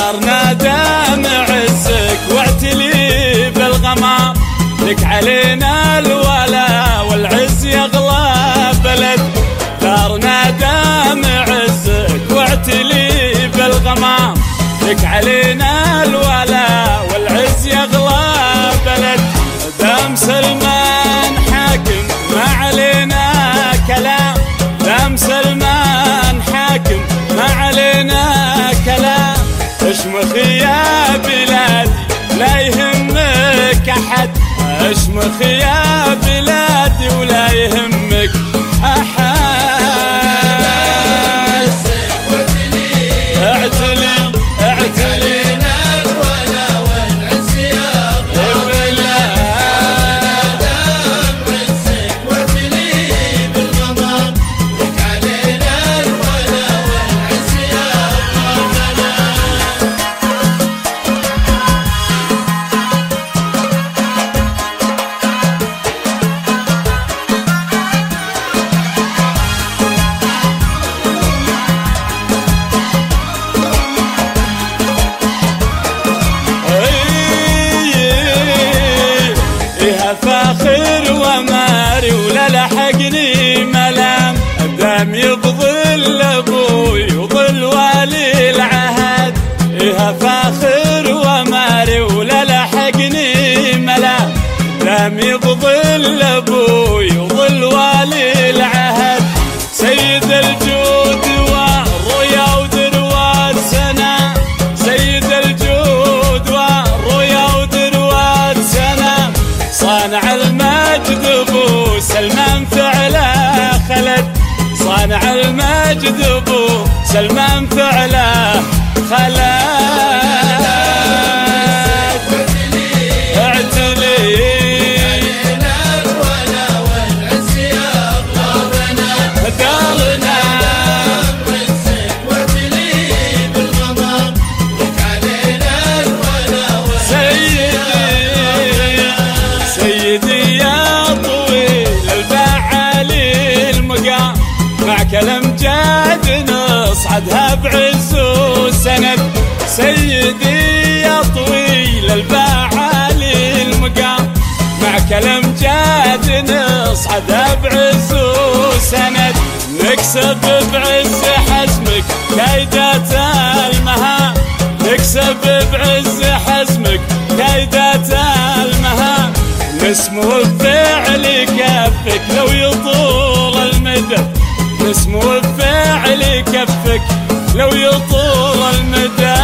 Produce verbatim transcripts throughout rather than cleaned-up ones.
دارنا دام عزك واعتلي بالغمام، لك علينا الولا والعز يغلى بلد. دارنا دام عزك واعتلي بالغمام، لك علينا الولا والعز يغلى بلد. دام سلمان حاكم ما علينا كلام، دام سلمان حاكم ما علينا كلام. اشمخي يا بلادي لا يهمك احد، اشمخي يا بلادي ولا يهمك احد. اعتلي اعتلي فاخر وماري ولا لحقني ملام. دام يبظل ابوي وظل والي العهد، إيها فاخر وماري ولا لحقني ملام. دام يبظل ابوي وظل والي العهد. سيد الجود والرؤيا ودروات سنة، سيد الجود والرؤيا ودروات سنة. صانع المجد ابو سلمان فعله خلد، صانع المجد ابو سلمان فعله خلد. كالامجاد نصعدها بعز وسند، سيدي يا طويل الباع عالي المقام. مع كالامجاد نصعدها بعز وسند، نكسب بعز حزمك كايدات المهام، نكسب بعز حزمك كايدات المهام. نسمو بفعل كفك لو يطول المدد، نسمو بفعل كفك لو يطول المدى.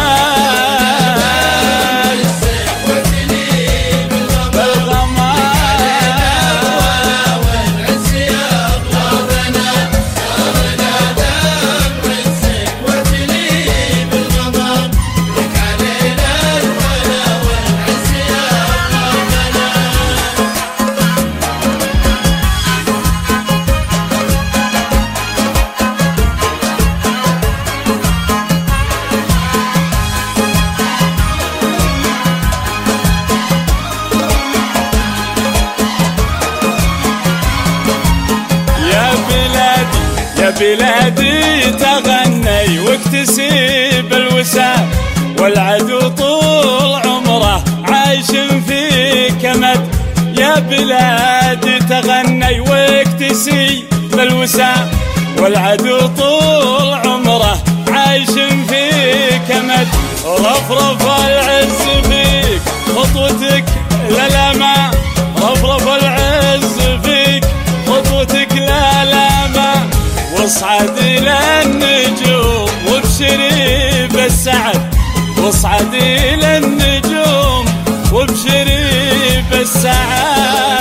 يا بلادي تغني واكتسي بالوسام، والعدو طول عمره عايش في كمد. يا بلادي تغني واكتسي بالوسام، والعدو طول عمره عايش في كمد. رفرف العز فيك خطوتك للامام، رفرف العز فيك خطوتك للامام. واصعد الى النجوم وابشري بالسعد، واصعد الى النجوم وابشري بالسعد.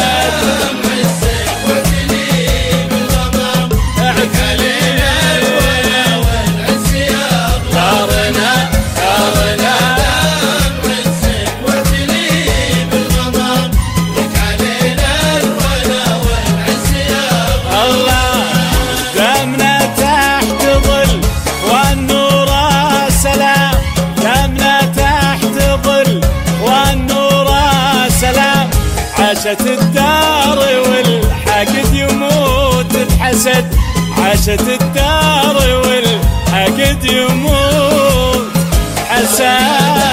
عاشت الدار والحاقد يموت بحسد، عاشت الدار والحاقد يموت حسد. الوسام.